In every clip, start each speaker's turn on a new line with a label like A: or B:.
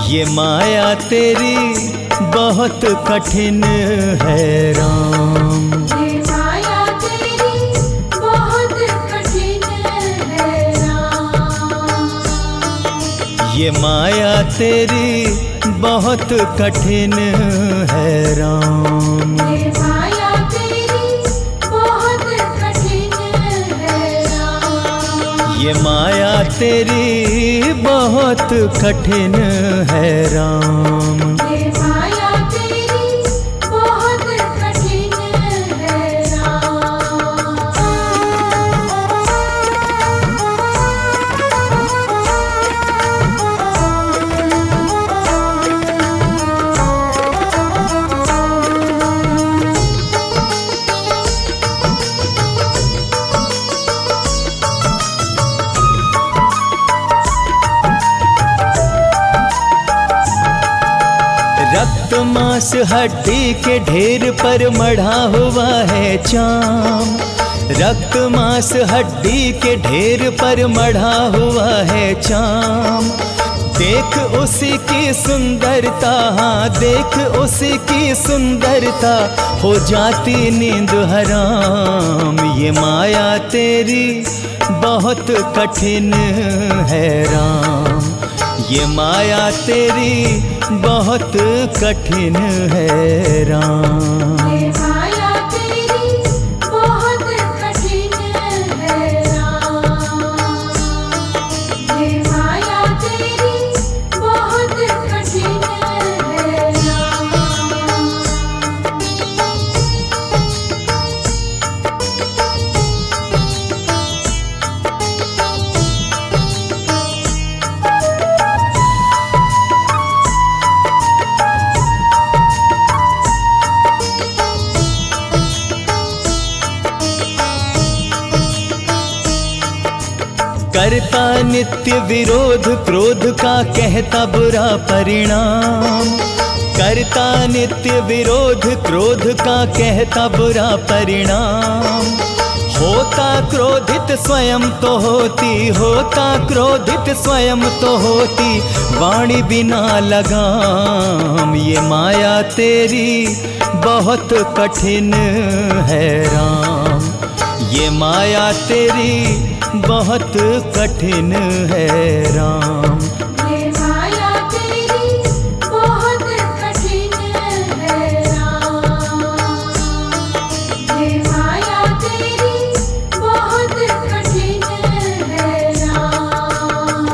A: ये माया तेरी बहुत कठिन है राम।
B: ये माया तेरी बहुत कठिन है राम।
A: ये माया तेरी बहुत कठिन है राम।
B: ये माया तेरी बहुत कठिन है राम।
A: ये माया तेरी बहुत कठिन है राम।
B: ये माया तेरी बहुत कठिन है
A: रक्त मांस हड्डी के ढेर पर मढ़ा हुआ है चाम। रक्त मांस हड्डी के ढेर पर मढ़ा हुआ है चाम। देख उसी की सुंदरता, हाँ देख उसी की सुंदरता, हो जाती नींद हराम। ये माया तेरी बहुत कठिन है राम। ये माया तेरी बहुत कठिन है राम।
B: ये माया तेरी बहुत कठिन है राम। ये माया तेरी बहुत कठिन है राम।
A: करता नित्य विरोध क्रोध का कहता बुरा परिणाम। करता नित्य विरोध क्रोध का कहता बुरा परिणाम। होता क्रोधित स्वयं तो होती, होता क्रोधित स्वयं तो होती, वाणी बिना लगाम। ये माया तेरी बहुत कठिन है राम। ये माया तेरी बहुत कठिन है राम।
B: ये माया तेरी बहुत कठिन है राम। ये माया तेरी बहुत कठिन है राम।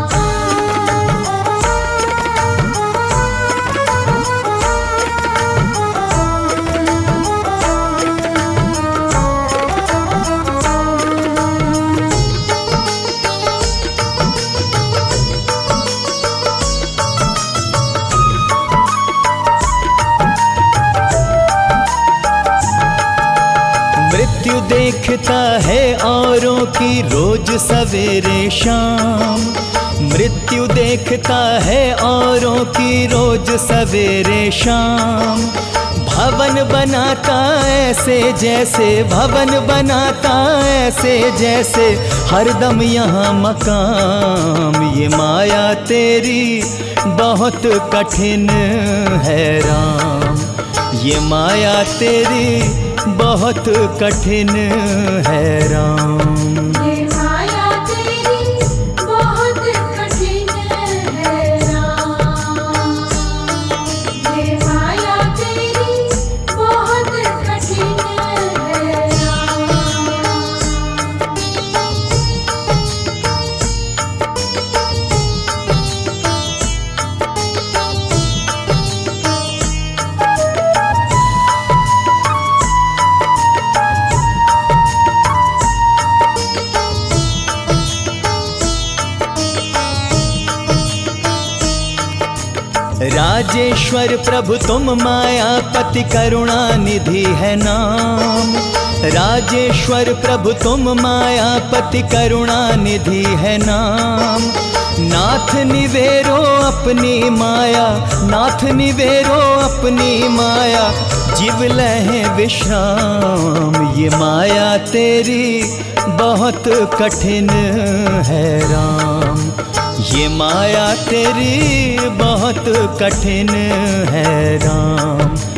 A: मृत्यु देखता है औरों की रोज सवेरे शाम। मृत्यु देखता है औरों की रोज सवेरे शाम। भवन बनाता ऐसे जैसे, भवन बनाता ऐसे जैसे, हरदम यहाँ मकाम। ये माया तेरी बहुत कठिन है राम। ये माया तेरी बहुत कठिन है राम।
B: ये माया तेरी बहुत कठिन है राम। ये माया तेरी बहुत कठिन है राम।
A: राजेश्वर प्रभु तुम मायापति करुणा निधि है नाम। राजेश्वर प्रभु तुम मायापति करुणा निधि है नाम। नाथ निवेरो अपनी माया, नाथ निवेरो अपनी माया, जीव लहे विश्राम। ये माया तेरी बहुत कठिन है राम। ये माया तेरी बहुत कठिन है राम।